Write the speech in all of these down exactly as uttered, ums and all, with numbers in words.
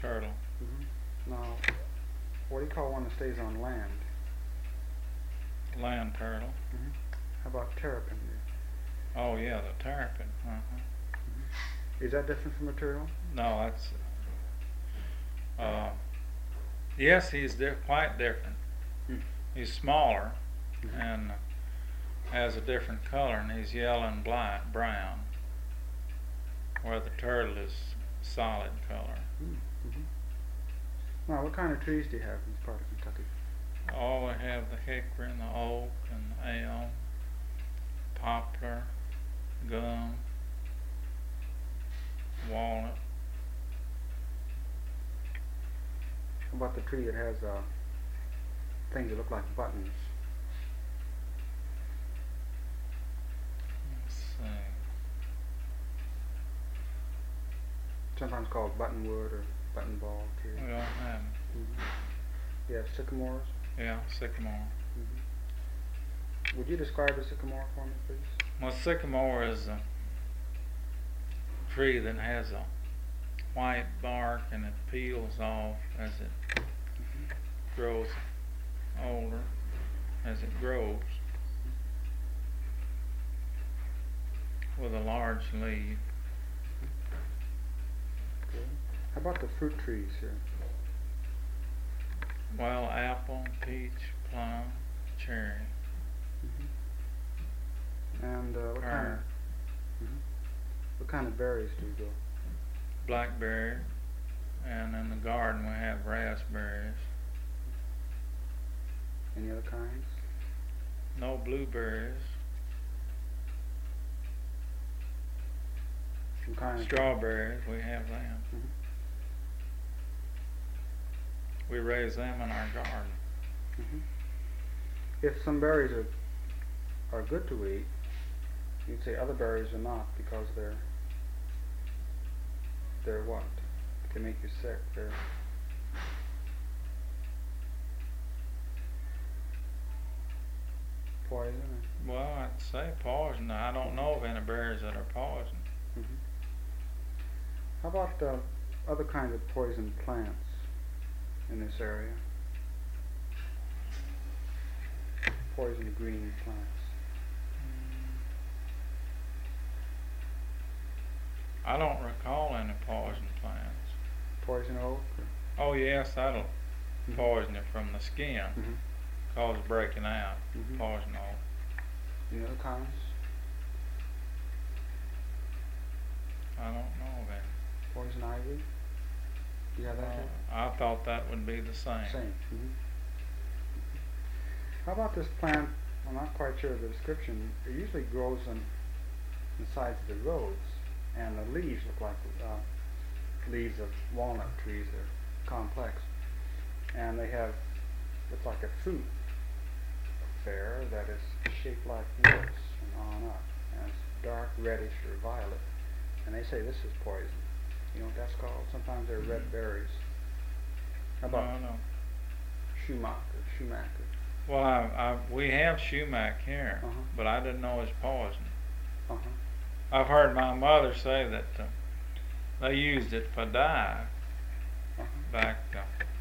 turtle. Mm-hmm. Now, what do you call one that stays on land? Land turtle. Mm-hmm. How about terrapin? Oh yeah, the terrapin. Uh-huh. Mm-hmm. Is that different from a turtle? No, that's. Uh, yes, he's di- quite different. Mm. He's smaller Mm-hmm. and has a different color, and he's yellow and black, brown, where the turtle is solid color. Mm-hmm. Now, what kind of trees do you have in this part of Kentucky? Oh, we have the hickory and the oak and the elm, poplar, gum, walnut. How about the tree that has uh, things that look like buttons? Let's see. Sometimes called buttonwood or buttonball tree. We don't have 'em. Mm-hmm. You have sycamores? Yeah, sycamore. Mm-hmm. Would you describe a sycamore for me, please? Well, sycamore is a tree that has a white bark and it peels off as it Mm-hmm. grows older, as it grows, with a large leaf. Good. How about the fruit trees here? Well, apple, peach, plum, cherry, Mm-hmm. And uh, what kind of pear, mm-hmm. what kind of berries do you grow? blackberry, and in the garden we have raspberries. Any other kinds? No blueberries. Some kind of Strawberries, we have them. Mhm. We raise them in our garden. Mm-hmm. If some berries are are good to eat, you'd say other berries are not because they're they're what? They make you sick. They're poison. Well, I'd say poison. I don't know of any berries that are poison. Mm-hmm. How about uh, other kinds of poison plants in this area? Poison green plants. I don't recall any poison plants. Poison oak. Oh yes, that'll Mhm. poison you from the skin, Mm-hmm. cause breaking out. Mhm. Poison oak. Any other kinds? I don't know of any. Poison ivy. Do you have that Uh, here? I thought that would be the same. Same. Mm-hmm. How about this plant? I'm not quite sure of the description. It usually grows on the sides of the roads, and the leaves look like uh, leaves of walnut trees. They're complex, and they have looks like a fruit affair that is shaped like lips and on up, and it's dark reddish or violet. And they say this is poison. You know what that's called? Sometimes they're red berries. How about No, no. Schumacher? Schumacher. Well, I, I, we have sumac here, Uh-huh. but I didn't know it's poison. Uh-huh. I've heard my mother say that uh, they used it for dye Uh-huh. back. Uh,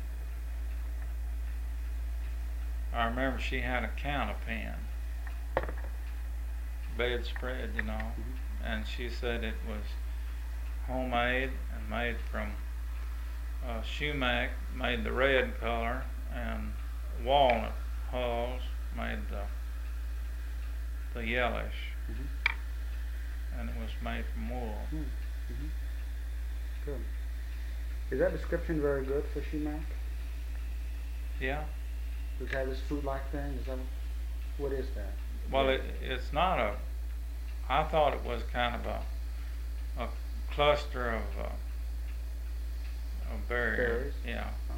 I remember she had a counterpane, bedspread, you know, Mm-hmm. and she said it was homemade and made from uh, sumac, made the red color, and walnut hulls made the the yellowish, Mm-hmm. and it was made from wool. Mm-hmm. Good. Is that description very good for sumac? Yeah. Does it have this fruit-like thing? Is that what is that? Well, it, it's not a. I thought it was kind of a a cluster of uh, of berries. Berries? Yeah. Uh-huh.